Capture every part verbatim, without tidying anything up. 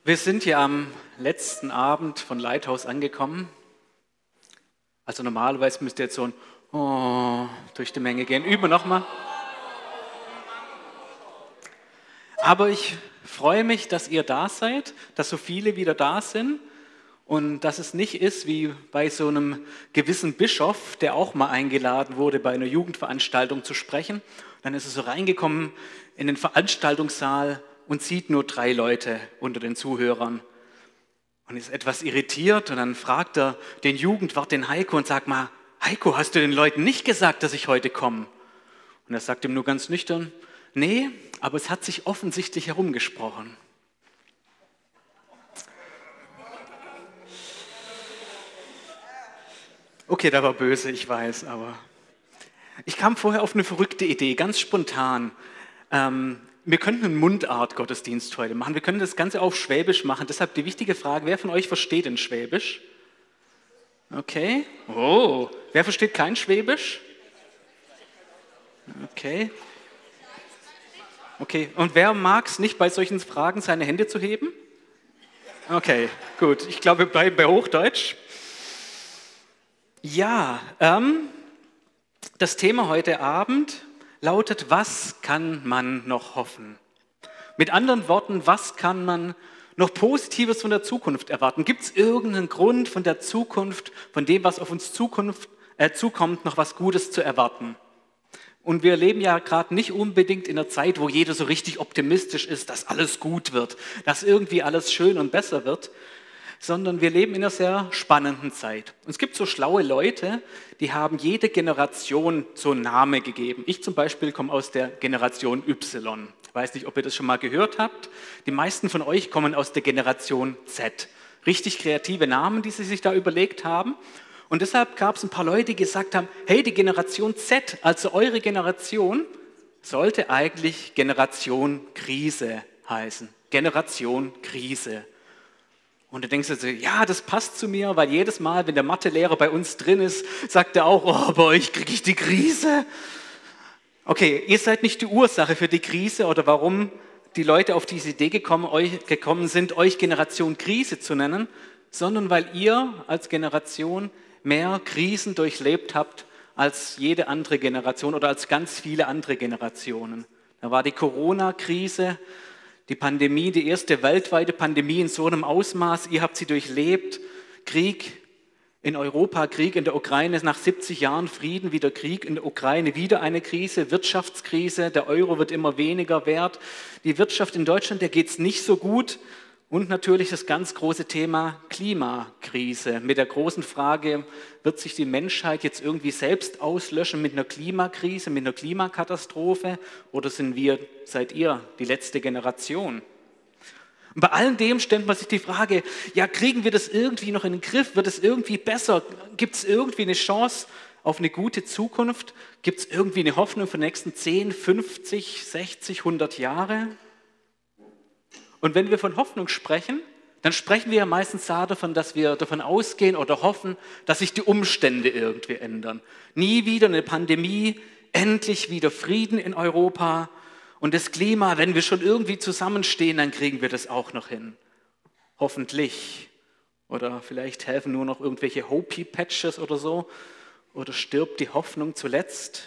Wir sind ja am letzten Abend von Lighthouse angekommen. Also normalerweise müsste jetzt so ein Oh durch die Menge gehen. Üben wir nochmal. Aber ich freue mich, dass ihr da seid, dass so viele wieder da sind und dass es nicht ist wie bei so einem gewissen Bischof, der auch mal eingeladen wurde, bei einer Jugendveranstaltung zu sprechen. Dann ist er so reingekommen in den Veranstaltungssaal und sieht nur drei Leute unter den Zuhörern und ist etwas irritiert und dann fragt er den Jugendwart, den Heiko, und sagt mal, Heiko, hast du den Leuten nicht gesagt, dass ich heute komme? Und er sagt ihm nur ganz nüchtern, nee, aber es hat sich offensichtlich herumgesprochen. Okay, da war böse, ich weiß, aber ich kam vorher auf eine verrückte Idee, ganz spontan. Ähm, wir könnten einen Mundart-Gottesdienst heute machen, wir können das Ganze auf Schwäbisch machen. Deshalb die wichtige Frage, wer von euch versteht denn Schwäbisch? Okay, oh, wer versteht kein Schwäbisch? Okay. Okay, und wer mag es nicht, bei solchen Fragen seine Hände zu heben? Okay, gut, ich glaube, wir bleiben bei Hochdeutsch. Ja, ähm, das Thema heute Abend lautet, was kann man noch hoffen? Mit anderen Worten, was kann man noch Positives von der Zukunft erwarten? Gibt es irgendeinen Grund von der Zukunft, von dem, was auf uns Zukunft, äh, zukommt, noch was Gutes zu erwarten? Und wir leben ja gerade nicht unbedingt in einer Zeit, wo jeder so richtig optimistisch ist, dass alles gut wird, dass irgendwie alles schön und besser wird, sondern wir leben in einer sehr spannenden Zeit. Und es gibt so schlaue Leute, die haben jede Generation so einen Namen gegeben. Ich zum Beispiel komme aus der Generation Y. Ich weiß nicht, ob ihr das schon mal gehört habt. Die meisten von euch kommen aus der Generation Z. Richtig kreative Namen, die sie sich da überlegt haben. Und deshalb gab es ein paar Leute, die gesagt haben, hey, die Generation Z, also eure Generation, sollte eigentlich Generation Krise heißen. Generation Krise. Und du denkst dir so, ja, das passt zu mir, weil jedes Mal, wenn der Mathelehrer bei uns drin ist, sagt er auch, oh, bei euch kriege ich die Krise. Okay, ihr seid nicht die Ursache für die Krise oder warum die Leute auf diese Idee gekommen, euch, gekommen sind, euch Generation Krise zu nennen, sondern weil ihr als Generation mehr Krisen durchlebt habt als jede andere Generation oder als ganz viele andere Generationen. Da war die Corona-Krise, die Pandemie, die erste weltweite Pandemie in so einem Ausmaß, ihr habt sie durchlebt, Krieg in Europa, Krieg in der Ukraine, nach siebzig Jahren Frieden, wieder Krieg in der Ukraine, wieder eine Krise, Wirtschaftskrise, der Euro wird immer weniger wert, die Wirtschaft in Deutschland, der geht es nicht so gut. Und natürlich das ganz große Thema Klimakrise mit der großen Frage, wird sich die Menschheit jetzt irgendwie selbst auslöschen mit einer Klimakrise, mit einer Klimakatastrophe oder sind wir, seid ihr, die letzte Generation? Und bei all dem stellt man sich die Frage, ja, kriegen wir das irgendwie noch in den Griff? Wird es irgendwie besser? Gibt es irgendwie eine Chance auf eine gute Zukunft? Gibt es irgendwie eine Hoffnung für die nächsten zehn, fünfzig, sechzig, hundert Jahre? Und wenn wir von Hoffnung sprechen, dann sprechen wir ja meistens davon, dass wir davon ausgehen oder hoffen, dass sich die Umstände irgendwie ändern. Nie wieder eine Pandemie, endlich wieder Frieden in Europa und das Klima, wenn wir schon irgendwie zusammenstehen, dann kriegen wir das auch noch hin. Hoffentlich. Oder vielleicht helfen nur noch irgendwelche Hopi-Patches oder so. Oder stirbt die Hoffnung zuletzt?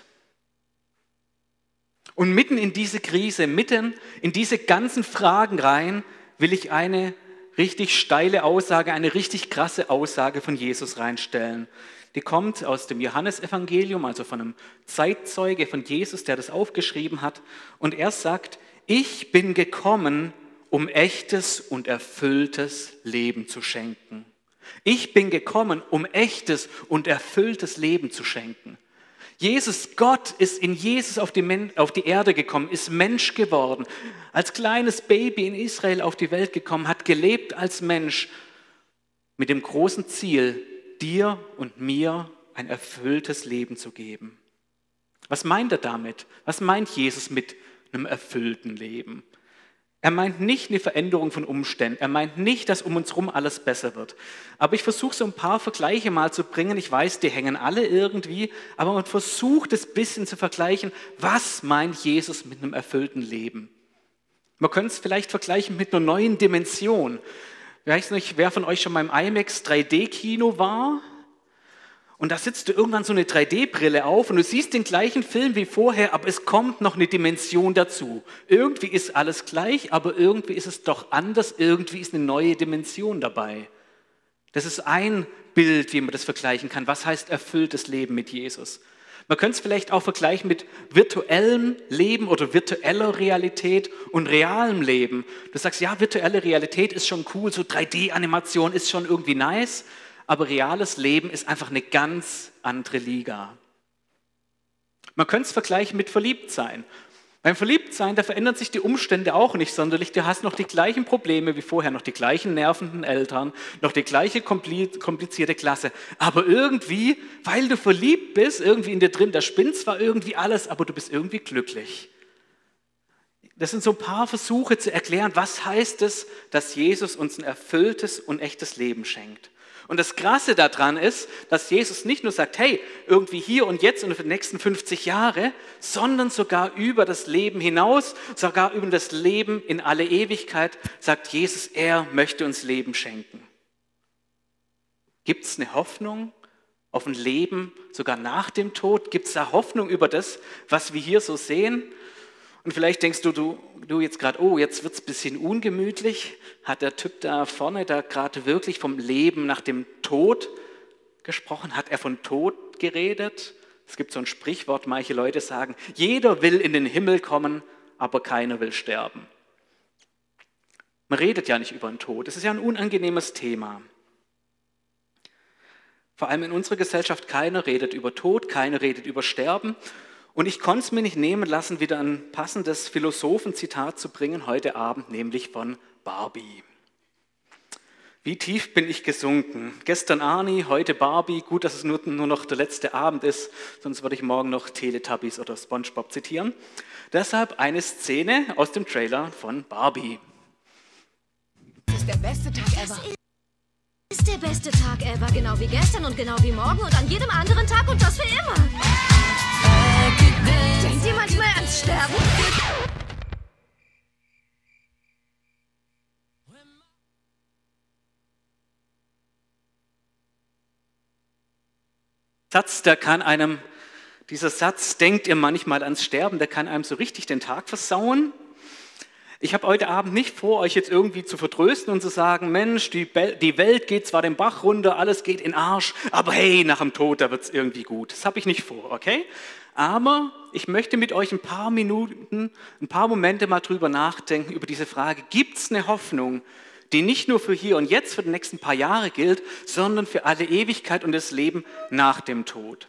Und mitten in diese Krise, mitten in diese ganzen Fragen rein, will ich eine richtig steile Aussage, eine richtig krasse Aussage von Jesus reinstellen. Die kommt aus dem Johannesevangelium, also von einem Zeitzeuge von Jesus, der das aufgeschrieben hat. Und er sagt, ich bin gekommen, um echtes und erfülltes Leben zu schenken. Ich bin gekommen, um echtes und erfülltes Leben zu schenken. Jesus, Gott ist in Jesus auf die, Men- auf die Erde gekommen, ist Mensch geworden, als kleines Baby in Israel auf die Welt gekommen, hat gelebt als Mensch mit dem großen Ziel, dir und mir ein erfülltes Leben zu geben. Was meint er damit? Was meint Jesus mit einem erfüllten Leben? Er meint nicht eine Veränderung von Umständen. Er meint nicht, dass um uns herum alles besser wird. Aber ich versuche so ein paar Vergleiche mal zu bringen. Ich weiß, die hängen alle irgendwie, aber man versucht es ein bisschen zu vergleichen. Was meint Jesus mit einem erfüllten Leben? Man könnte es vielleicht vergleichen mit einer neuen Dimension. Ich weiß nicht, wer von euch schon mal im IMAX drei D Kino war? Und da sitzt du irgendwann so eine drei D Brille auf und du siehst den gleichen Film wie vorher, aber es kommt noch eine Dimension dazu. Irgendwie ist alles gleich, aber irgendwie ist es doch anders, irgendwie ist eine neue Dimension dabei. Das ist ein Bild, wie man das vergleichen kann. Was heißt erfülltes Leben mit Jesus? Man könnte es vielleicht auch vergleichen mit virtuellem Leben oder virtueller Realität und realem Leben. Du sagst, ja, virtuelle Realität ist schon cool, so drei D Animation ist schon irgendwie nice, aber reales Leben ist einfach eine ganz andere Liga. Man könnte es vergleichen mit Verliebtsein. Beim Verliebtsein, da verändern sich die Umstände auch nicht sonderlich. Du hast noch die gleichen Probleme wie vorher, noch die gleichen nervenden Eltern, noch die gleiche komplizierte Klasse. Aber irgendwie, weil du verliebt bist, irgendwie in dir drin, da spinnt zwar irgendwie alles, aber du bist irgendwie glücklich. Das sind so ein paar Versuche zu erklären, was heißt es, dass Jesus uns ein erfülltes und echtes Leben schenkt. Und das Krasse daran ist, dass Jesus nicht nur sagt, hey, irgendwie hier und jetzt und für die nächsten fünfzig Jahre, sondern sogar über das Leben hinaus, sogar über das Leben in alle Ewigkeit, sagt Jesus, er möchte uns Leben schenken. Gibt es eine Hoffnung auf ein Leben sogar nach dem Tod? Gibt es da Hoffnung über das, was wir hier so sehen? Und vielleicht denkst du, du, du jetzt gerade, oh, jetzt wird es ein bisschen ungemütlich. Hat der Typ da vorne da gerade wirklich vom Leben nach dem Tod gesprochen? Hat er von Tod geredet? Es gibt so ein Sprichwort, manche Leute sagen, jeder will in den Himmel kommen, aber keiner will sterben. Man redet ja nicht über den Tod. Es ist ja ein unangenehmes Thema. Vor allem in unserer Gesellschaft, keiner redet über Tod, keiner redet über Sterben. Und ich konnte es mir nicht nehmen lassen, wieder ein passendes Philosophenzitat zu bringen heute Abend, nämlich von Barbie. Wie tief bin ich gesunken? Gestern Arnie, heute Barbie. Gut, dass es nur, nur noch der letzte Abend ist, sonst würde ich morgen noch Teletubbies oder SpongeBob zitieren. Deshalb eine Szene aus dem Trailer von Barbie. Das ist der beste Tag ever. Das ist der beste Tag ever, genau wie gestern und genau wie morgen und an jedem anderen Tag und das für immer. Denkt ihr manchmal ans Sterben? Satz, der kann einem, dieser Satz, denkt ihr manchmal ans Sterben, der kann einem so richtig den Tag versauen. Ich habe heute Abend nicht vor, euch jetzt irgendwie zu vertrösten und zu sagen, Mensch, die, Be- die Welt geht zwar den Bach runter, alles geht in den Arsch, aber hey, nach dem Tod, da wird es irgendwie gut. Das habe ich nicht vor, okay? Aber ich möchte mit euch ein paar Minuten, ein paar Momente mal drüber nachdenken, über diese Frage, gibt es eine Hoffnung, die nicht nur für hier und jetzt, für die nächsten paar Jahre gilt, sondern für alle Ewigkeit und das Leben nach dem Tod.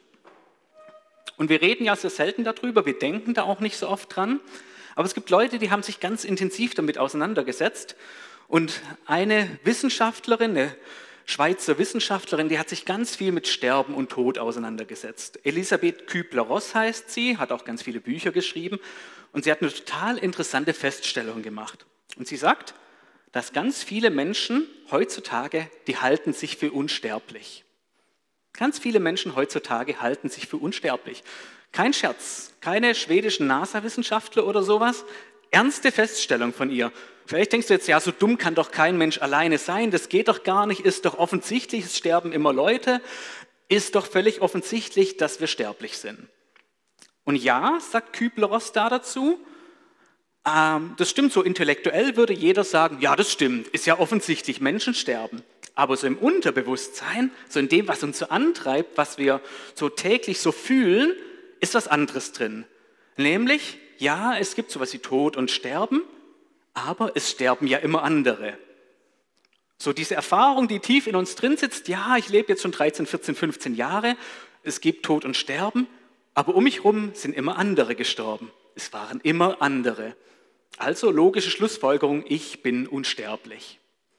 Und wir reden ja sehr selten darüber, wir denken da auch nicht so oft dran, aber es gibt Leute, die haben sich ganz intensiv damit auseinandergesetzt und eine Wissenschaftlerin, eine Schweizer Wissenschaftlerin, die hat sich ganz viel mit Sterben und Tod auseinandergesetzt. Elisabeth Kübler-Ross heißt sie, hat auch ganz viele Bücher geschrieben und sie hat eine total interessante Feststellung gemacht. Und sie sagt, dass ganz viele Menschen heutzutage, die halten sich für unsterblich. Ganz viele Menschen heutzutage halten sich für unsterblich. Kein Scherz, keine schwedischen NASA-Wissenschaftler oder sowas. Ernste Feststellung von ihr. Vielleicht denkst du jetzt, ja, so dumm kann doch kein Mensch alleine sein, das geht doch gar nicht, ist doch offensichtlich, es sterben immer Leute, ist doch völlig offensichtlich, dass wir sterblich sind. Und ja, sagt Kübler-Ross da dazu, ähm, das stimmt, so intellektuell würde jeder sagen, ja, das stimmt, ist ja offensichtlich, Menschen sterben. Aber so im Unterbewusstsein, so in dem, was uns so antreibt, was wir so täglich so fühlen, ist was anderes drin. Nämlich, ja, es gibt sowas wie Tod und Sterben, aber es sterben ja immer andere. So diese Erfahrung, die tief in uns drin sitzt, ja, ich lebe jetzt schon dreizehn, vierzehn, fünfzehn Jahre, es gibt Tod und Sterben, aber um mich herum sind immer andere gestorben. Es waren immer andere. Also logische Schlussfolgerung, ich bin unsterblich.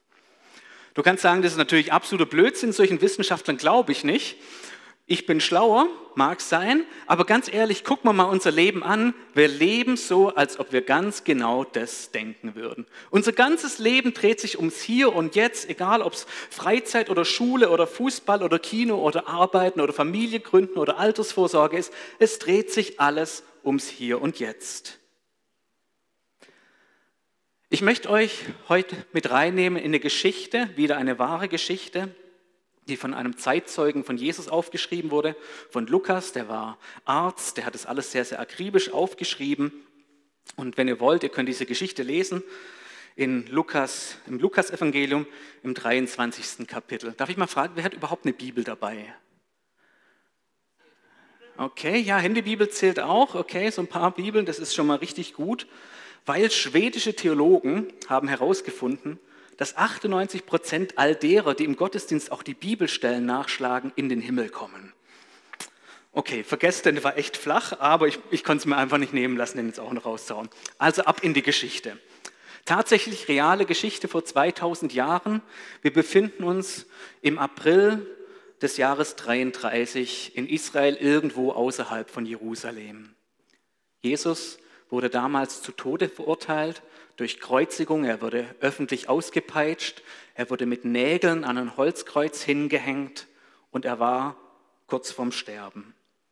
Du kannst sagen, das ist natürlich absoluter Blödsinn, solchen Wissenschaftlern glaube ich nicht. Ich bin schlauer, mag sein, aber ganz ehrlich, gucken wir mal unser Leben an. Wir leben so, als ob wir ganz genau das denken würden. Unser ganzes Leben dreht sich ums Hier und Jetzt, egal ob es Freizeit oder Schule oder Fußball oder Kino oder Arbeiten oder Familie gründen oder Altersvorsorge ist. Es dreht sich alles ums Hier und Jetzt. Ich möchte euch heute mit reinnehmen in eine Geschichte, wieder eine wahre Geschichte, die von einem Zeitzeugen von Jesus aufgeschrieben wurde, von Lukas, der war Arzt, der hat das alles sehr, sehr akribisch aufgeschrieben. Und wenn ihr wollt, ihr könnt diese Geschichte lesen in Lukas, im Lukas-Evangelium im dreiundzwanzigsten Kapitel. Darf ich mal fragen, wer hat überhaupt eine Bibel dabei? Okay, ja, Handybibel zählt auch. Okay, so ein paar Bibeln, das ist schon mal richtig gut. Weil schwedische Theologen haben herausgefunden, dass achtundneunzig Prozent all derer, die im Gottesdienst auch die Bibelstellen nachschlagen, in den Himmel kommen. Okay, vergesst den, der war echt flach, aber ich, ich konnte es mir einfach nicht nehmen lassen, den jetzt auch noch rauszuhauen. Also ab in die Geschichte. Tatsächlich reale Geschichte vor zweitausend Jahren. Wir befinden uns im April des Jahres dreiunddreißig in Israel, irgendwo außerhalb von Jerusalem. Jesus wurde damals zu Tode verurteilt durch Kreuzigung. Er wurde öffentlich ausgepeitscht, er wurde mit Nägeln an ein Holzkreuz hingehängt und er war kurz vorm Sterben.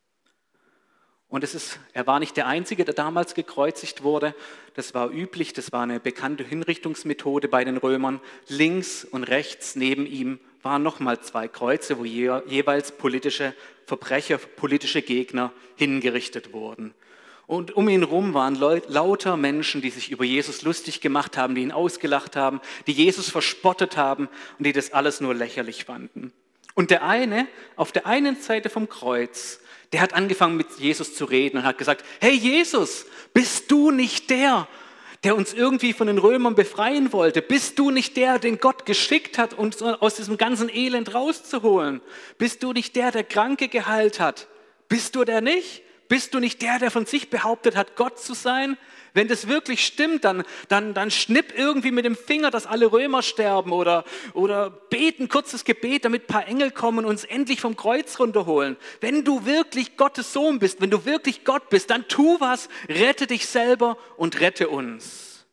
Und es ist, er war nicht der Einzige, der damals gekreuzigt wurde. Das war üblich, das war eine bekannte Hinrichtungsmethode bei den Römern. Links und rechts neben ihm waren nochmal zwei Kreuze, wo je, jeweils politische Verbrecher, politische Gegner hingerichtet wurden. Und um ihn herum waren Leut, lauter Menschen, die sich über Jesus lustig gemacht haben, die ihn ausgelacht haben, die Jesus verspottet haben und die das alles nur lächerlich fanden. Und der eine, auf der einen Seite vom Kreuz, der hat angefangen mit Jesus zu reden und hat gesagt, hey Jesus, bist du nicht der, der uns irgendwie von den Römern befreien wollte? Bist du nicht der, den Gott geschickt hat, uns aus diesem ganzen Elend rauszuholen? Bist du nicht der, der Kranke geheilt hat? Bist du der nicht? Bist du nicht der, der von sich behauptet hat, Gott zu sein? Wenn das wirklich stimmt, dann, dann, dann schnipp irgendwie mit dem Finger, dass alle Römer sterben oder, oder beten kurzes Gebet, damit ein paar Engel kommen und uns endlich vom Kreuz runterholen. Wenn du wirklich Gottes Sohn bist, wenn du wirklich Gott bist, dann tu was, rette dich selber und rette uns.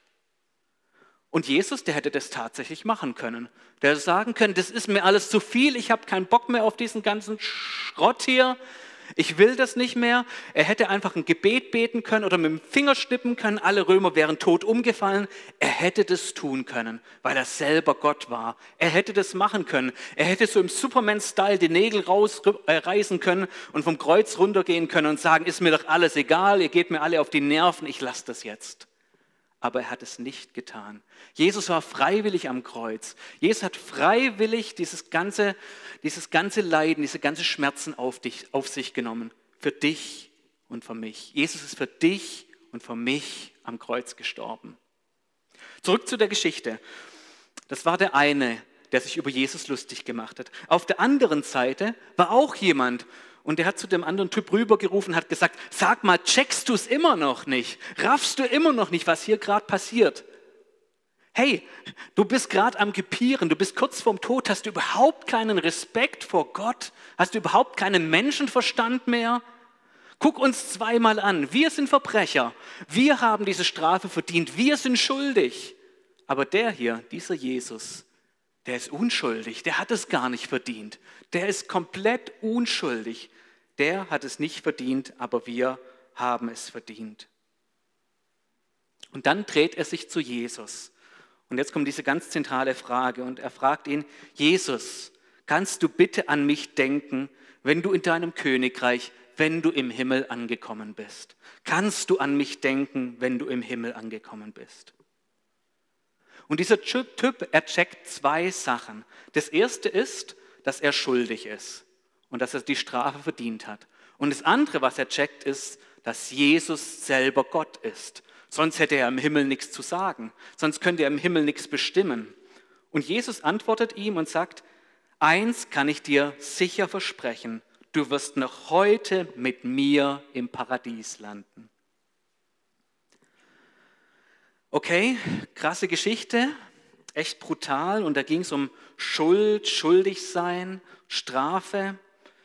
Und Jesus, der hätte das tatsächlich machen können. Der hätte sagen können, das ist mir alles zu viel, ich habe keinen Bock mehr auf diesen ganzen Schrott hier. Ich will das nicht mehr. Er hätte einfach ein Gebet beten können oder mit dem Finger schnippen können. Alle Römer wären tot umgefallen. Er hätte das tun können, weil er selber Gott war. Er hätte das machen können. Er hätte so im Superman-Style die Nägel rausreißen können und vom Kreuz runtergehen können und sagen, ist mir doch alles egal, ihr geht mir alle auf die Nerven, ich lasse das jetzt. Aber er hat es nicht getan. Jesus war freiwillig am Kreuz. Jesus hat freiwillig dieses ganze, dieses ganze Leiden, diese ganzen Schmerzen auf, dich, auf sich genommen. Für dich und für mich. Jesus ist für dich und für mich am Kreuz gestorben. Zurück zu der Geschichte. Das war der eine, der sich über Jesus lustig gemacht hat. Auf der anderen Seite war auch jemand, und der hat zu dem anderen Typ rübergerufen und hat gesagt, sag mal, checkst du es immer noch nicht? Raffst du immer noch nicht, was hier gerade passiert? Hey, du bist gerade am Gepieren, du bist kurz vorm Tod, hast du überhaupt keinen Respekt vor Gott? Hast du überhaupt keinen Menschenverstand mehr? Guck uns zweimal an, wir sind Verbrecher, wir haben diese Strafe verdient, wir sind schuldig. Aber der hier, dieser Jesus, der ist unschuldig, der hat es gar nicht verdient. Der ist komplett unschuldig. Der hat es nicht verdient, aber wir haben es verdient. Und dann dreht er sich zu Jesus. Und jetzt kommt diese ganz zentrale Frage und er fragt ihn, Jesus, kannst du bitte an mich denken, wenn du in deinem Königreich, wenn du im Himmel angekommen bist? Kannst du an mich denken, wenn du im Himmel angekommen bist? Und dieser Typ, er checkt zwei Sachen. Das erste ist, dass er schuldig ist und dass er die Strafe verdient hat. Und das andere, was er checkt, ist, dass Jesus selber Gott ist. Sonst hätte er im Himmel nichts zu sagen. Sonst könnte er im Himmel nichts bestimmen. Und Jesus antwortet ihm und sagt, eins kann ich dir sicher versprechen, du wirst noch heute mit mir im Paradies landen. Okay, krasse Geschichte, echt brutal. Und da ging es um Schuld, Schuldigsein, Strafe.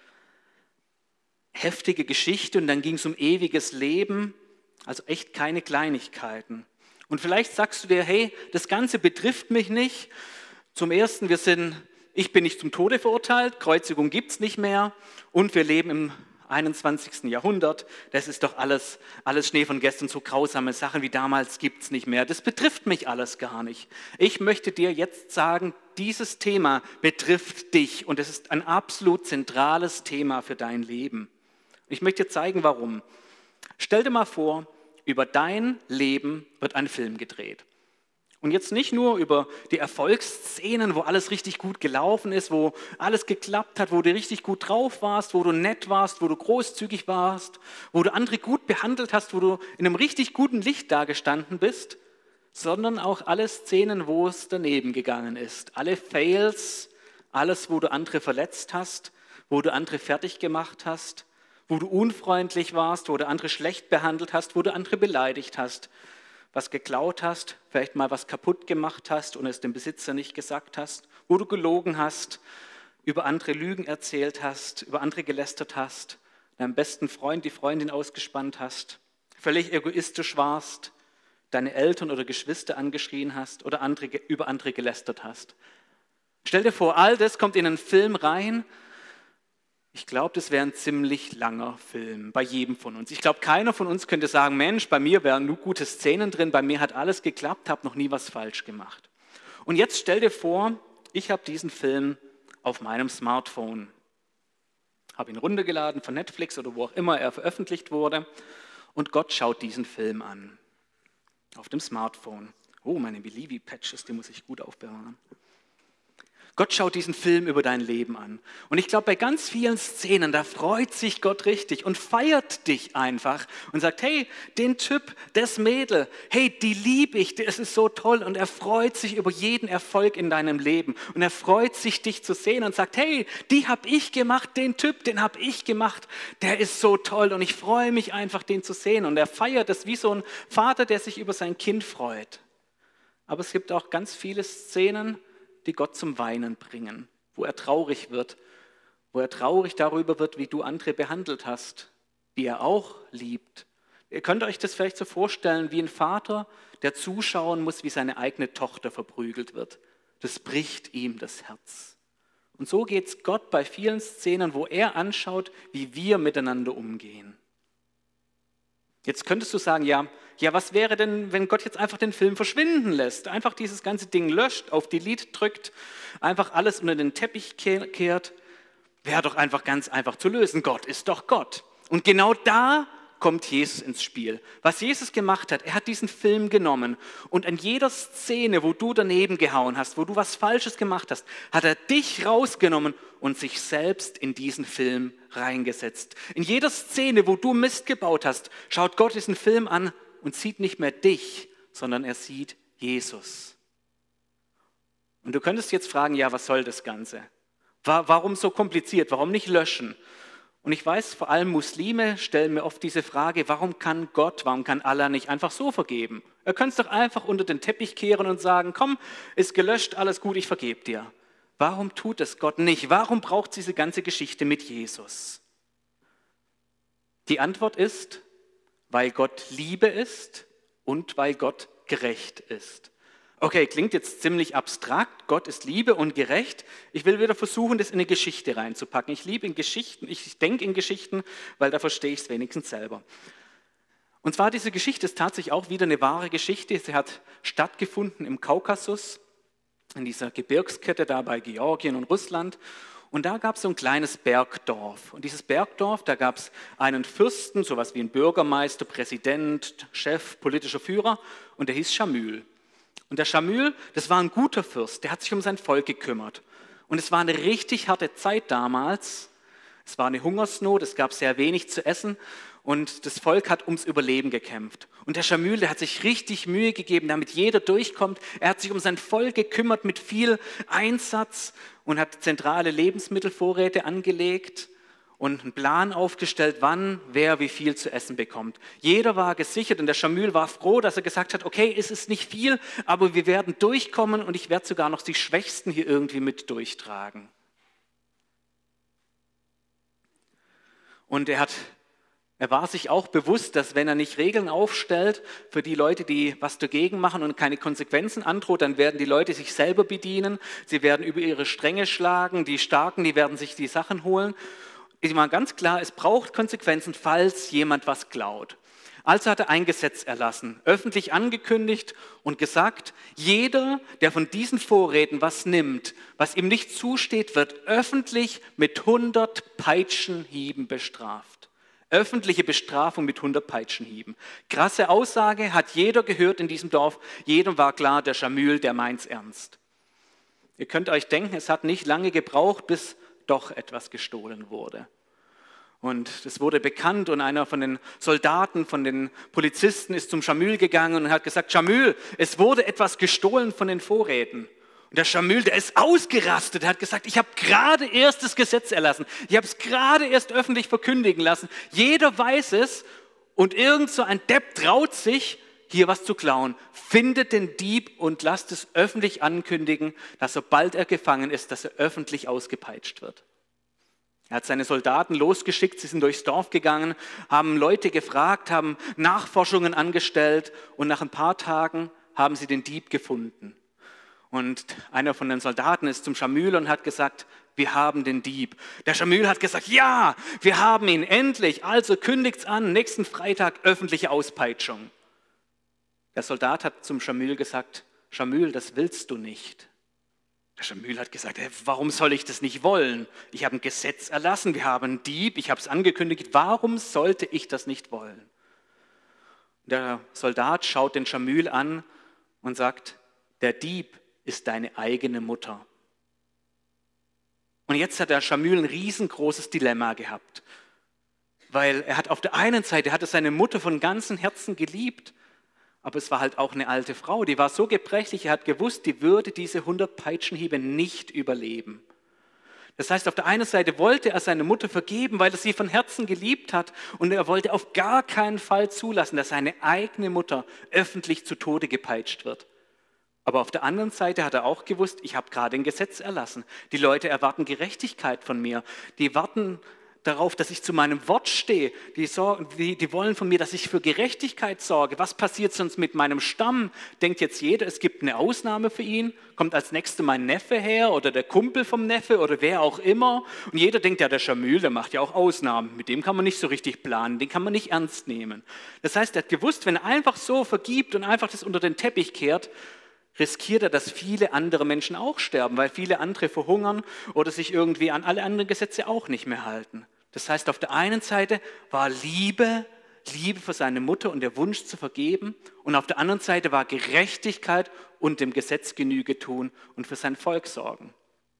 Heftige Geschichte und dann ging es um ewiges Leben. Also echt keine Kleinigkeiten. Und vielleicht sagst du dir, hey, das Ganze betrifft mich nicht. Zum Ersten, wir sind, ich bin nicht zum Tode verurteilt, Kreuzigung gibt es nicht mehr und wir leben im einundzwanzigsten Jahrhundert, das ist doch alles, alles Schnee von gestern, so grausame Sachen wie damals gibt es nicht mehr. Das betrifft mich alles gar nicht. Ich möchte dir jetzt sagen, dieses Thema betrifft dich und es ist ein absolut zentrales Thema für dein Leben. Ich möchte dir zeigen, warum. Stell dir mal vor, über dein Leben wird ein Film gedreht. Und jetzt nicht nur über die Erfolgsszenen, wo alles richtig gut gelaufen ist, wo alles geklappt hat, wo du richtig gut drauf warst, wo du nett warst, wo du großzügig warst, wo du andere gut behandelt hast, wo du in einem richtig guten Licht dagestanden bist, sondern auch alle Szenen, wo es daneben gegangen ist. Alle Fails, alles, wo du andere verletzt hast, wo du andere fertig gemacht hast, wo du unfreundlich warst, wo du andere schlecht behandelt hast, wo du andere beleidigt hast, was geklaut hast, vielleicht mal was kaputt gemacht hast und es dem Besitzer nicht gesagt hast, wo du gelogen hast, über andere Lügen erzählt hast, über andere gelästert hast, deinem besten Freund die Freundin ausgespannt hast, völlig egoistisch warst, deine Eltern oder Geschwister angeschrien hast oder andere, über andere gelästert hast. Stell dir vor, all das kommt in einen Film rein. Ich glaube, das wäre ein ziemlich langer Film bei jedem von uns. Ich glaube, keiner von uns könnte sagen, Mensch, bei mir wären nur gute Szenen drin, bei mir hat alles geklappt, habe noch nie was falsch gemacht. Und jetzt stell dir vor, ich habe diesen Film auf meinem Smartphone. Habe ihn runtergeladen von Netflix oder wo auch immer er veröffentlicht wurde und Gott schaut diesen Film an. Auf dem Smartphone. Oh, meine Believy-Patches, die muss ich gut aufbewahren. Gott schaut diesen Film über dein Leben an. Und ich glaube, bei ganz vielen Szenen, da freut sich Gott richtig und feiert dich einfach und sagt, hey, den Typ, das Mädel, hey, die liebe ich, das ist so toll. Und er freut sich über jeden Erfolg in deinem Leben. Und er freut sich, dich zu sehen und sagt, hey, die habe ich gemacht, den Typ, den habe ich gemacht. Der ist so toll und ich freue mich einfach, den zu sehen. Und er feiert das wie so ein Vater, der sich über sein Kind freut. Aber es gibt auch ganz viele Szenen, die Gott zum Weinen bringen, wo er traurig wird, wo er traurig darüber wird, wie du andere behandelt hast, die er auch liebt. Ihr könnt euch das vielleicht so vorstellen, wie ein Vater, der zuschauen muss, wie seine eigene Tochter verprügelt wird. Das bricht ihm das Herz. Und so geht es Gott bei vielen Szenen, wo er anschaut, wie wir miteinander umgehen. Jetzt könntest du sagen, ja, ja, was wäre denn, wenn Gott jetzt einfach den Film verschwinden lässt, einfach dieses ganze Ding löscht, auf Delete drückt, einfach alles unter den Teppich kehrt, wäre doch einfach ganz einfach zu lösen. Gott ist doch Gott. Und genau da kommt Jesus ins Spiel. Was Jesus gemacht hat, er hat diesen Film genommen und an jeder Szene, wo du daneben gehauen hast, wo du was Falsches gemacht hast, hat er dich rausgenommen und sich selbst in diesen Film reingesetzt. In jeder Szene, wo du Mist gebaut hast, schaut Gott diesen Film an und sieht nicht mehr dich, sondern er sieht Jesus. Und du könntest jetzt fragen, ja, was soll das Ganze? Warum so kompliziert? Warum nicht löschen? Und ich weiß, vor allem Muslime stellen mir oft diese Frage, warum kann Gott, warum kann Allah nicht einfach so vergeben? Er könnte es doch einfach unter den Teppich kehren und sagen, komm, ist gelöscht, alles gut, ich vergebe dir. Warum tut es Gott nicht? Warum braucht es diese ganze Geschichte mit Jesus? Die Antwort ist, weil Gott Liebe ist und weil Gott gerecht ist. Okay, klingt jetzt ziemlich abstrakt, Gott ist Liebe und gerecht. Ich will wieder versuchen, das in eine Geschichte reinzupacken. Ich liebe in Geschichten, ich denke in Geschichten, weil da verstehe ich es wenigstens selber. Und zwar diese Geschichte ist tatsächlich auch wieder eine wahre Geschichte. Sie hat stattgefunden im Kaukasus, in dieser Gebirgskette da bei Georgien und Russland. Und da gab es so ein kleines Bergdorf. Und dieses Bergdorf, da gab es einen Fürsten, sowas wie ein Bürgermeister, Präsident, Chef, politischer Führer, und der hieß Schamyl. Und der Schamyl, das war ein guter Fürst, der hat sich um sein Volk gekümmert. Und es war eine richtig harte Zeit damals. Es war eine Hungersnot, es gab sehr wenig zu essen und das Volk hat ums Überleben gekämpft. Und der Schamyl, der hat sich richtig Mühe gegeben, damit jeder durchkommt. Er hat sich um sein Volk gekümmert mit viel Einsatz und hat zentrale Lebensmittelvorräte angelegt und einen Plan aufgestellt, wann wer wie viel zu essen bekommt. Jeder war gesichert und der Schamyl war froh, dass er gesagt hat, okay, es ist nicht viel, aber wir werden durchkommen und ich werde sogar noch die Schwächsten hier irgendwie mit durchtragen. Und er hat, er war sich auch bewusst, dass wenn er nicht Regeln aufstellt für die Leute, die was dagegen machen und keine Konsequenzen androht, dann werden die Leute sich selber bedienen, sie werden über ihre Stränge schlagen, die Starken, die werden sich die Sachen holen. ist mal ganz klar, es braucht Konsequenzen, falls jemand was klaut. Also hat er ein Gesetz erlassen, öffentlich angekündigt und gesagt, jeder, der von diesen Vorräten was nimmt, was ihm nicht zusteht, wird öffentlich mit hundert Peitschenhieben bestraft. Öffentliche Bestrafung mit hundert Peitschenhieben. Krasse Aussage, hat jeder gehört in diesem Dorf. Jedem war klar, der Schamül, der meint's ernst. Ihr könnt euch denken, es hat nicht lange gebraucht, bis doch etwas gestohlen wurde. Und es wurde bekannt und einer von den Soldaten, von den Polizisten ist zum Schamül gegangen und hat gesagt, Schamül, es wurde etwas gestohlen von den Vorräten. Und der Schamül, der ist ausgerastet, der hat gesagt, ich habe gerade erst das Gesetz erlassen, ich habe es gerade erst öffentlich verkündigen lassen, jeder weiß es und irgend so ein Depp traut sich, hier was zu klauen. Findet den Dieb und lasst es öffentlich ankündigen, dass sobald er gefangen ist, dass er öffentlich ausgepeitscht wird. Er hat seine Soldaten losgeschickt, sie sind durchs Dorf gegangen, haben Leute gefragt, haben Nachforschungen angestellt und nach ein paar Tagen haben sie den Dieb gefunden. Und einer von den Soldaten ist zum Schamül und hat gesagt, wir haben den Dieb. Der Schamül hat gesagt, ja, wir haben ihn endlich, also kündigt's an, nächsten Freitag öffentliche Auspeitschung. Der Soldat hat zum Schamül gesagt, Schamül, das willst du nicht. Der Schamül hat gesagt, hey, warum soll ich das nicht wollen? Ich habe ein Gesetz erlassen, wir haben einen Dieb, ich habe es angekündigt, warum sollte ich das nicht wollen? Der Soldat schaut den Schamül an und sagt, der Dieb ist deine eigene Mutter. Und jetzt hat der Schamül ein riesengroßes Dilemma gehabt, weil er hat auf der einen Seite, er hatte seine Mutter von ganzem Herzen geliebt, aber es war halt auch eine alte Frau, die war so gebrechlich, er hat gewusst, die würde diese hundert Peitschenhiebe nicht überleben. Das heißt, auf der einen Seite wollte er seine Mutter vergeben, weil er sie von Herzen geliebt hat und er wollte auf gar keinen Fall zulassen, dass seine eigene Mutter öffentlich zu Tode gepeitscht wird. Aber auf der anderen Seite hat er auch gewusst, ich habe gerade ein Gesetz erlassen. Die Leute erwarten Gerechtigkeit von mir. Die warten darauf, dass ich zu meinem Wort stehe. Die, sorgen, die, die wollen von mir, dass ich für Gerechtigkeit sorge. Was passiert sonst mit meinem Stamm? Denkt jetzt jeder, es gibt eine Ausnahme für ihn. Kommt als Nächster mein Neffe her oder der Kumpel vom Neffe oder wer auch immer. Und jeder denkt, ja, der Schamül, der macht ja auch Ausnahmen. Mit dem kann man nicht so richtig planen, den kann man nicht ernst nehmen. Das heißt, er hat gewusst, wenn er einfach so vergibt und einfach das unter den Teppich kehrt, riskiert er, dass viele andere Menschen auch sterben, weil viele andere verhungern oder sich irgendwie an alle anderen Gesetze auch nicht mehr halten. Das heißt, auf der einen Seite war Liebe, Liebe für seine Mutter und der Wunsch zu vergeben und auf der anderen Seite war Gerechtigkeit und dem Gesetz Genüge tun und für sein Volk sorgen.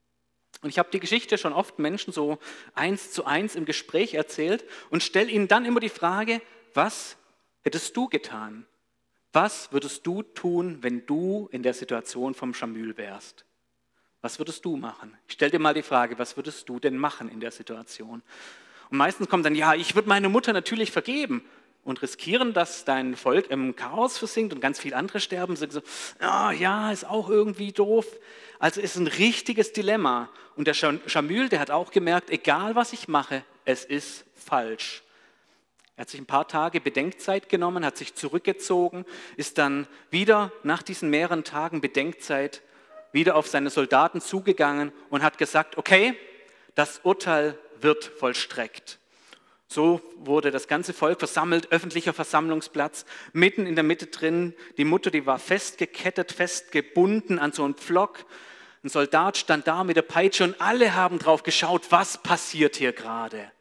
Und ich habe die Geschichte schon oft Menschen so eins zu eins im Gespräch erzählt und stelle ihnen dann immer die Frage, was hättest du getan? Was würdest du tun, wenn du in der Situation vom Schamül wärst? Was würdest du machen? Ich stelle dir mal die Frage, was würdest du denn machen in der Situation? Und meistens kommt dann, ja, ich würde meine Mutter natürlich vergeben und riskieren, dass dein Volk im Chaos versinkt und ganz viele andere sterben. Sagen so, oh, ja, ist auch irgendwie doof. Also ist ein richtiges Dilemma. Und der Schamül, der hat auch gemerkt, egal was ich mache, es ist falsch. Er hat sich ein paar Tage Bedenkzeit genommen, hat sich zurückgezogen, ist dann wieder nach diesen mehreren Tagen Bedenkzeit wieder auf seine Soldaten zugegangen und hat gesagt, okay, das Urteil wird vollstreckt. So wurde das ganze Volk versammelt, öffentlicher Versammlungsplatz, mitten in der Mitte drin. Die Mutter, die war festgekettet, festgebunden an so einen Pflock. Ein Soldat stand da mit der Peitsche und alle haben drauf geschaut, was passiert hier gerade.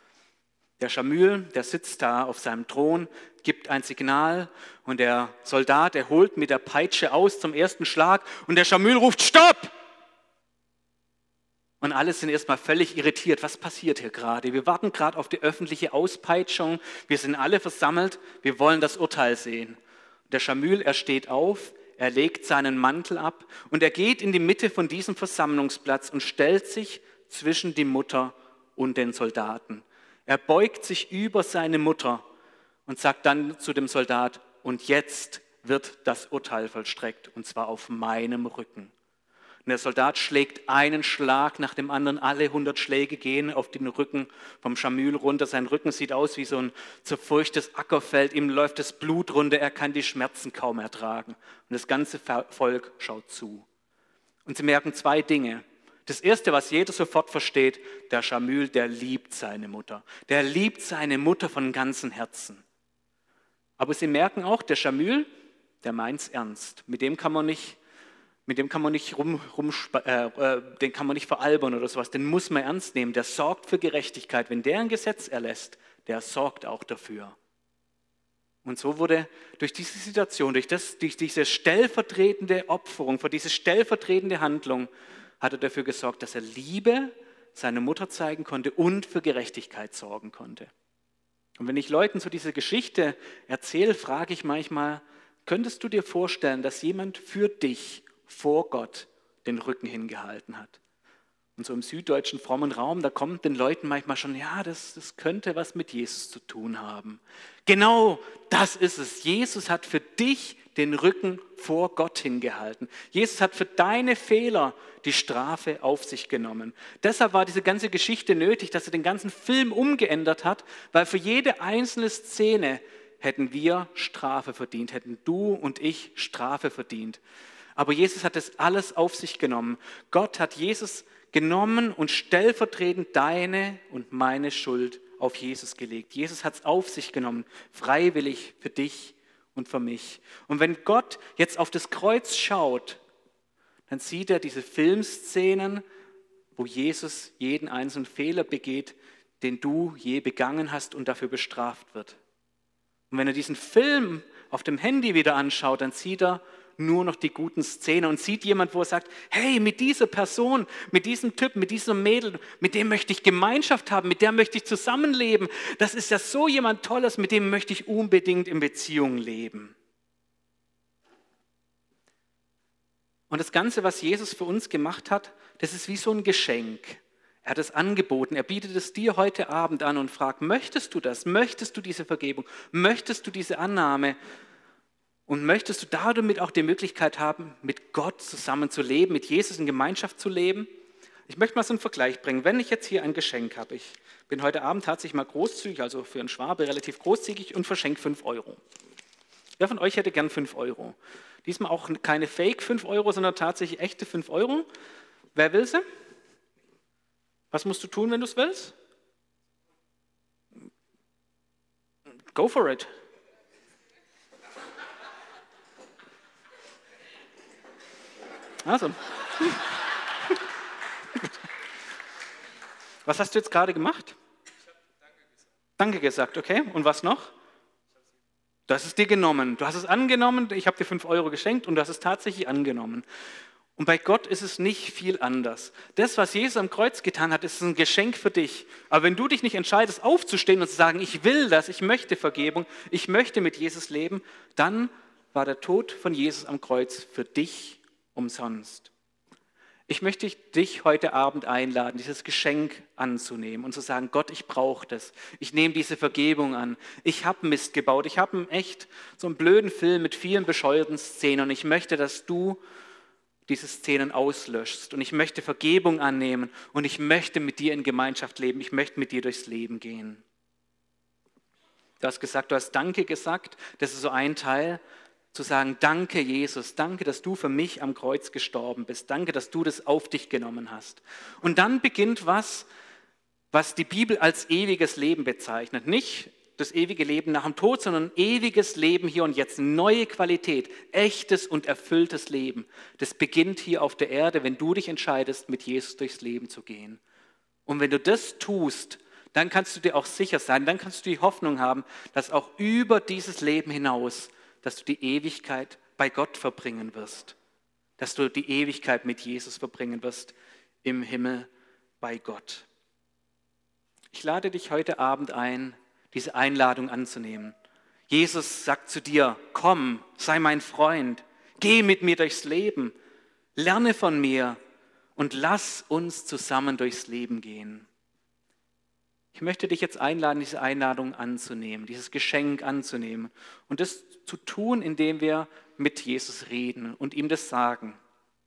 Der Schamül, der sitzt da auf seinem Thron, gibt ein Signal und der Soldat, der holt mit der Peitsche aus zum ersten Schlag und der Schamül ruft, Stopp! Und alle sind erstmal völlig irritiert, was passiert hier gerade? Wir warten gerade auf die öffentliche Auspeitschung, wir sind alle versammelt, wir wollen das Urteil sehen. Der Schamül, er steht auf, er legt seinen Mantel ab und er geht in die Mitte von diesem Versammlungsplatz und stellt sich zwischen die Mutter und den Soldaten. Er beugt sich über seine Mutter und sagt dann zu dem Soldat, und jetzt wird das Urteil vollstreckt, und zwar auf meinem Rücken. Und der Soldat schlägt einen Schlag nach dem anderen, alle hundert Schläge gehen auf den Rücken vom Schamül runter. Sein Rücken sieht aus wie so ein zerfurchtes Ackerfeld, ihm läuft das Blut runter, er kann die Schmerzen kaum ertragen. Und das ganze Volk schaut zu. Und sie merken zwei Dinge. Das Erste, was jeder sofort versteht, der Schamüel, der liebt seine Mutter. Der liebt seine Mutter von ganzem Herzen. Aber Sie merken auch, der Schamüel, der meint's ernst. Mit dem kann man nicht, mit dem kann man nicht rum, rum äh, äh, den kann man nicht veralbern oder sowas. Den muss man ernst nehmen. Der sorgt für Gerechtigkeit. Wenn der ein Gesetz erlässt, der sorgt auch dafür. Und so wurde durch diese Situation, durch, das, durch diese stellvertretende Opferung, für diese stellvertretende Handlung, hat er dafür gesorgt, dass er Liebe seiner Mutter zeigen konnte und für Gerechtigkeit sorgen konnte. Und wenn ich Leuten so diese Geschichte erzähle, frage ich manchmal, könntest du dir vorstellen, dass jemand für dich vor Gott den Rücken hingehalten hat? Und so im süddeutschen frommen Raum, da kommt den Leuten manchmal schon, ja, das, das könnte was mit Jesus zu tun haben. Genau, das ist es. Jesus hat für dich den Rücken vor Gott hingehalten. Jesus hat für deine Fehler die Strafe auf sich genommen. Deshalb war diese ganze Geschichte nötig, dass er den ganzen Film umgeändert hat, weil für jede einzelne Szene hätten wir Strafe verdient, hätten du und ich Strafe verdient. Aber Jesus hat das alles auf sich genommen. Gott hat Jesus genommen und stellvertretend deine und meine Schuld auf Jesus gelegt. Jesus hat es auf sich genommen, freiwillig für dich und für mich. Und wenn Gott jetzt auf das Kreuz schaut, dann sieht er diese Filmszenen, wo Jesus jeden einzelnen Fehler begeht, den du je begangen hast und dafür bestraft wird. Und wenn er diesen Film auf dem Handy wieder anschaut, dann sieht er nur noch die guten Szenen und sieht jemand, wo er sagt, hey, mit dieser Person, mit diesem Typ, mit diesem Mädel, mit dem möchte ich Gemeinschaft haben, mit der möchte ich zusammenleben. Das ist ja so jemand Tolles, mit dem möchte ich unbedingt in Beziehung leben. Und das Ganze, was Jesus für uns gemacht hat, das ist wie so ein Geschenk. Er hat es angeboten, er bietet es dir heute Abend an und fragt, möchtest du das? Möchtest du diese Vergebung? Möchtest du diese Annahme? Und möchtest du damit auch die Möglichkeit haben, mit Gott zusammen zu leben, mit Jesus in Gemeinschaft zu leben? Ich möchte mal so einen Vergleich bringen. Wenn ich jetzt hier ein Geschenk habe, ich bin heute Abend tatsächlich mal großzügig, also für einen Schwabe relativ großzügig und verschenke fünf Euro. Wer von euch hätte gern fünf Euro? Diesmal auch keine Fake fünf Euro, sondern tatsächlich echte fünf Euro. Wer will sie? Was musst du tun, wenn du es willst? Go for it. Also. Was hast du jetzt gerade gemacht? Ich habe Danke gesagt. Danke gesagt, okay. Und was noch? Du hast es dir genommen. Du hast es angenommen, ich habe dir fünf Euro geschenkt und du hast es tatsächlich angenommen. Und bei Gott ist es nicht viel anders. Das, was Jesus am Kreuz getan hat, ist ein Geschenk für dich. Aber wenn du dich nicht entscheidest, aufzustehen und zu sagen, ich will das, ich möchte Vergebung, ich möchte mit Jesus leben, dann war der Tod von Jesus am Kreuz für dich umsonst. Ich möchte dich heute Abend einladen, dieses Geschenk anzunehmen und zu sagen, Gott, ich brauche das. Ich nehme diese Vergebung an. Ich habe Mist gebaut. Ich habe echt so einen blöden Film mit vielen bescheuerten Szenen und ich möchte, dass du diese Szenen auslöschst. Und ich möchte Vergebung annehmen und ich möchte mit dir in Gemeinschaft leben. Ich möchte mit dir durchs Leben gehen. Du hast gesagt, du hast Danke gesagt. Das ist so ein Teil. Zu sagen, danke Jesus, danke, dass du für mich am Kreuz gestorben bist, danke, dass du das auf dich genommen hast. Und dann beginnt was, was die Bibel als ewiges Leben bezeichnet. Nicht das ewige Leben nach dem Tod, sondern ewiges Leben hier und jetzt, neue Qualität, echtes und erfülltes Leben. Das beginnt hier auf der Erde, wenn du dich entscheidest, mit Jesus durchs Leben zu gehen. Und wenn du das tust, dann kannst du dir auch sicher sein, dann kannst du die Hoffnung haben, dass auch über dieses Leben hinaus dass du die Ewigkeit bei Gott verbringen wirst, dass du die Ewigkeit mit Jesus verbringen wirst im Himmel bei Gott. Ich lade dich heute Abend ein, diese Einladung anzunehmen. Jesus sagt zu dir, komm, sei mein Freund, geh mit mir durchs Leben, lerne von mir und lass uns zusammen durchs Leben gehen. Ich möchte dich jetzt einladen, diese Einladung anzunehmen, dieses Geschenk anzunehmen und das zu tun, indem wir mit Jesus reden und ihm das sagen.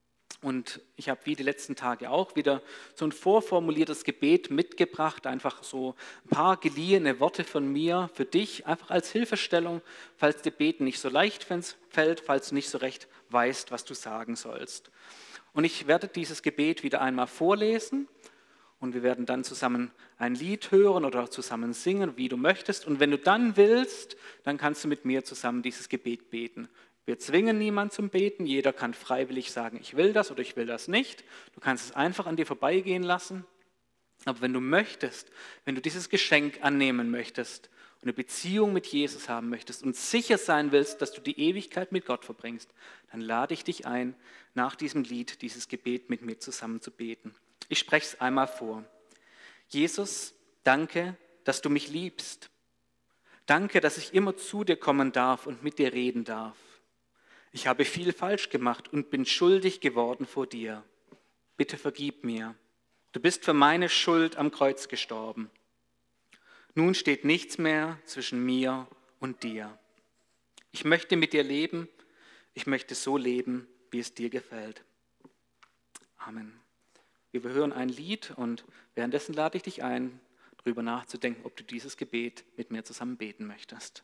Und ich habe wie die letzten Tage auch wieder so ein vorformuliertes Gebet mitgebracht, einfach so ein paar geliehene Worte von mir für dich, einfach als Hilfestellung, falls dir Beten nicht so leicht fällt, falls du nicht so recht weißt, was du sagen sollst. Und ich werde dieses Gebet wieder einmal vorlesen und wir werden dann zusammen ein Lied hören oder zusammen singen, wie du möchtest. Und wenn du dann willst, dann kannst du mit mir zusammen dieses Gebet beten. Wir zwingen niemanden zum Beten, jeder kann freiwillig sagen, ich will das oder ich will das nicht. Du kannst es einfach an dir vorbeigehen lassen. Aber wenn du möchtest, wenn du dieses Geschenk annehmen möchtest und eine Beziehung mit Jesus haben möchtest und sicher sein willst, dass du die Ewigkeit mit Gott verbringst, dann lade ich dich ein, nach diesem Lied dieses Gebet mit mir zusammen zu beten. Ich spreche es einmal vor. Jesus, danke, dass du mich liebst. Danke, dass ich immer zu dir kommen darf und mit dir reden darf. Ich habe viel falsch gemacht und bin schuldig geworden vor dir. Bitte vergib mir. Du bist für meine Schuld am Kreuz gestorben. Nun steht nichts mehr zwischen mir und dir. Ich möchte mit dir leben. Ich möchte so leben, wie es dir gefällt. Amen. Wir hören ein Lied und währenddessen lade ich dich ein, darüber nachzudenken, ob du dieses Gebet mit mir zusammen beten möchtest.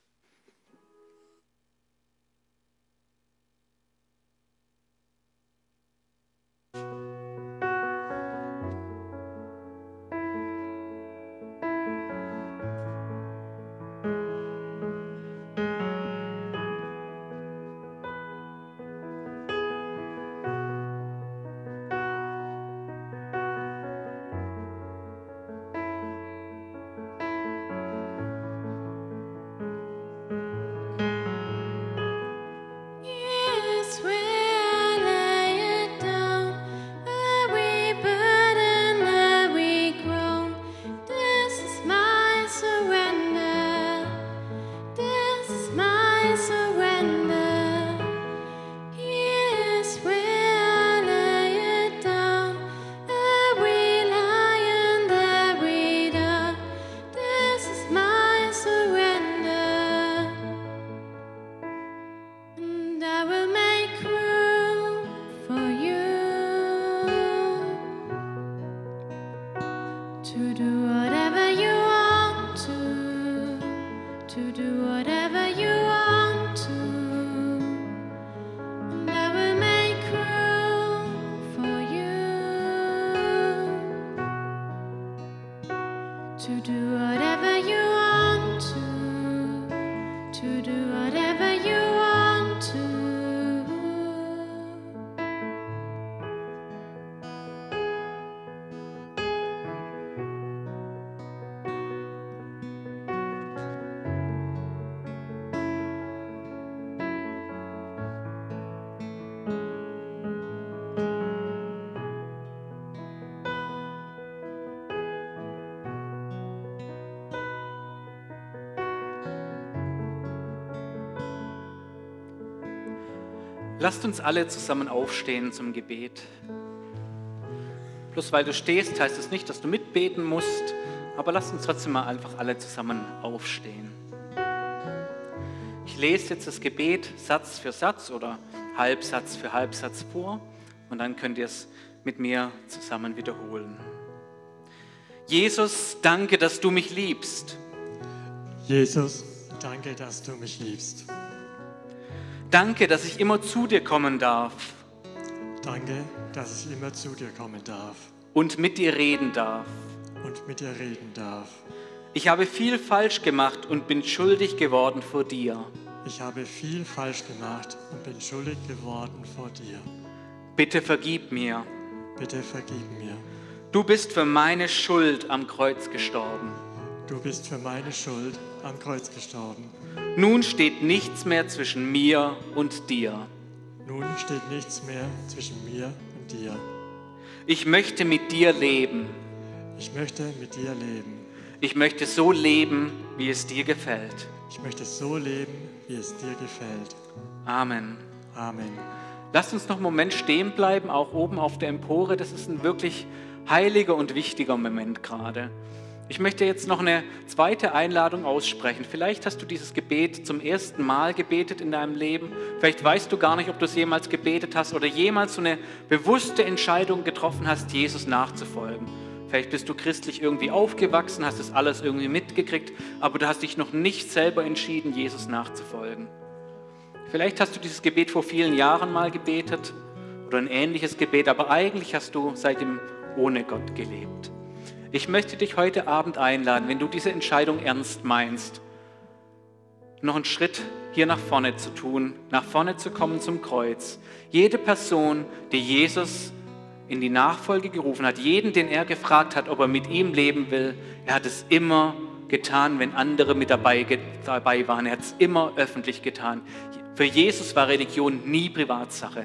Lasst uns alle zusammen aufstehen zum Gebet. Bloß weil du stehst, heißt es nicht, dass du mitbeten musst, aber lasst uns trotzdem mal einfach alle zusammen aufstehen. Ich lese jetzt das Gebet Satz für Satz oder Halbsatz für Halbsatz vor und dann könnt ihr es mit mir zusammen wiederholen. Jesus, danke, dass du mich liebst. Jesus, danke, dass du mich liebst. Danke, dass ich immer zu dir kommen darf. Danke, dass ich immer zu dir kommen darf. Und mit dir reden darf. Und mit dir reden darf. Ich habe viel falsch gemacht und bin schuldig geworden vor dir. Ich habe viel falsch gemacht und bin schuldig geworden vor dir. Bitte vergib mir. Bitte vergib mir. Du bist für meine Schuld am Kreuz gestorben. Du bist für meine Schuld am Kreuz gestorben. Nun steht nichts mehr zwischen mir und dir. Nun steht nichts mehr zwischen mir und dir. Ich möchte mit dir leben. Ich möchte mit dir leben. Ich möchte so leben, wie es dir gefällt. Ich möchte so leben, wie es dir gefällt. Amen. Amen. Lasst uns noch einen Moment stehen bleiben, auch oben auf der Empore. Das ist ein wirklich heiliger und wichtiger Moment gerade. Ich möchte jetzt noch eine zweite Einladung aussprechen. Vielleicht hast du dieses Gebet zum ersten Mal gebetet in deinem Leben. Vielleicht weißt du gar nicht, ob du es jemals gebetet hast oder jemals so eine bewusste Entscheidung getroffen hast, Jesus nachzufolgen. Vielleicht bist du christlich irgendwie aufgewachsen, hast das alles irgendwie mitgekriegt, aber du hast dich noch nicht selber entschieden, Jesus nachzufolgen. Vielleicht hast du dieses Gebet vor vielen Jahren mal gebetet oder ein ähnliches Gebet, aber eigentlich hast du seitdem ohne Gott gelebt. Ich möchte dich heute Abend einladen, wenn du diese Entscheidung ernst meinst, noch einen Schritt hier nach vorne zu tun, nach vorne zu kommen zum Kreuz. Jede Person, die Jesus in die Nachfolge gerufen hat, jeden, den er gefragt hat, ob er mit ihm leben will, er hat es immer getan, wenn andere mit dabei, dabei waren. Er hat es immer öffentlich getan. Für Jesus war Religion nie Privatsache.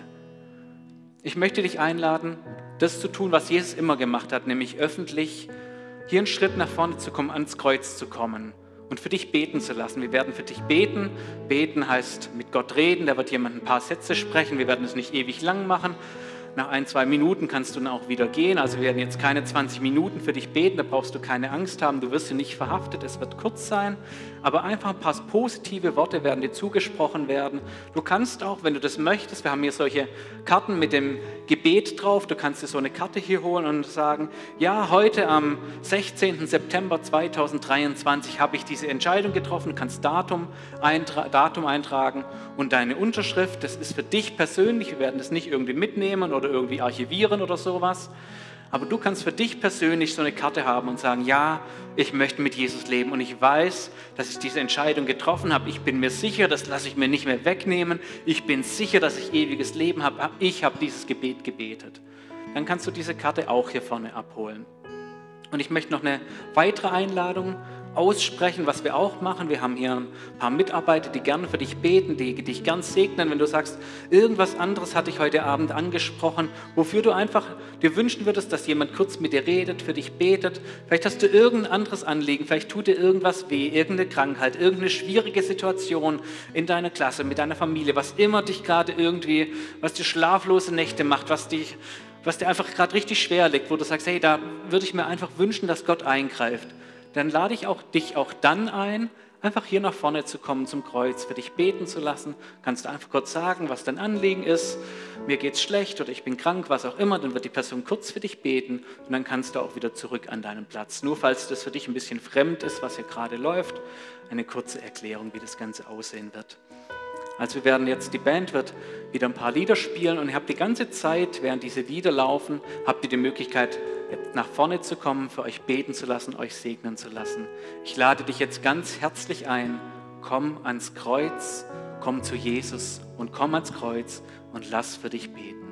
Ich möchte dich einladen, das zu tun, was Jesus immer gemacht hat, nämlich öffentlich hier einen Schritt nach vorne zu kommen, ans Kreuz zu kommen und für dich beten zu lassen. Wir werden für dich beten. Beten heißt mit Gott reden, da wird jemand ein paar Sätze sprechen. Wir werden es nicht ewig lang machen. Nach ein, zwei Minuten kannst du dann auch wieder gehen. Also wir werden jetzt keine zwanzig Minuten für dich beten, da brauchst du keine Angst haben. Du wirst hier nicht verhaftet, es wird kurz sein. Aber einfach ein paar positive Worte werden dir zugesprochen werden. Du kannst auch, wenn du das möchtest, wir haben hier solche Karten mit dem Gebet drauf, du kannst dir so eine Karte hier holen und sagen, ja, heute am sechzehnten September zweitausenddreiundzwanzig habe ich diese Entscheidung getroffen. Du kannst Datum, eintra- Datum eintragen und deine Unterschrift. Das ist für dich persönlich, wir werden das nicht irgendwie mitnehmen oder irgendwie archivieren oder sowas. Aber du kannst für dich persönlich so eine Karte haben und sagen, ja, ich möchte mit Jesus leben und ich weiß, dass ich diese Entscheidung getroffen habe. Ich bin mir sicher, das lasse ich mir nicht mehr wegnehmen. Ich bin sicher, dass ich ewiges Leben habe. Ich habe dieses Gebet gebetet. Dann kannst du diese Karte auch hier vorne abholen. Und ich möchte noch eine weitere Einladung aussprechen, was wir auch machen. Wir haben hier ein paar Mitarbeiter, die gerne für dich beten, die dich gern segnen, wenn du sagst, irgendwas anderes hatte ich heute Abend angesprochen, wofür du einfach dir wünschen würdest, dass jemand kurz mit dir redet, für dich betet. Vielleicht hast du irgendein anderes Anliegen, vielleicht tut dir irgendwas weh, irgendeine Krankheit, irgendeine schwierige Situation in deiner Klasse, mit deiner Familie, was immer dich gerade irgendwie, was dir schlaflose Nächte macht, was dich, was dir einfach gerade richtig schwer liegt, wo du sagst, hey, da würde ich mir einfach wünschen, dass Gott eingreift. Dann lade ich auch, dich auch dann ein, einfach hier nach vorne zu kommen zum Kreuz, für dich beten zu lassen. Kannst du einfach kurz sagen, was dein Anliegen ist. Mir geht's schlecht oder ich bin krank, was auch immer. Dann wird die Person kurz für dich beten und dann kannst du auch wieder zurück an deinen Platz. Nur falls das für dich ein bisschen fremd ist, was hier gerade läuft, eine kurze Erklärung, wie das Ganze aussehen wird. Also wir werden jetzt, die Band wird wieder ein paar Lieder spielen und ihr habt die ganze Zeit, während diese Lieder laufen, habt ihr die Möglichkeit, nach vorne zu kommen, für euch beten zu lassen, euch segnen zu lassen. Ich lade dich jetzt ganz herzlich ein, komm ans Kreuz, komm zu Jesus und komm ans Kreuz und lass für dich beten.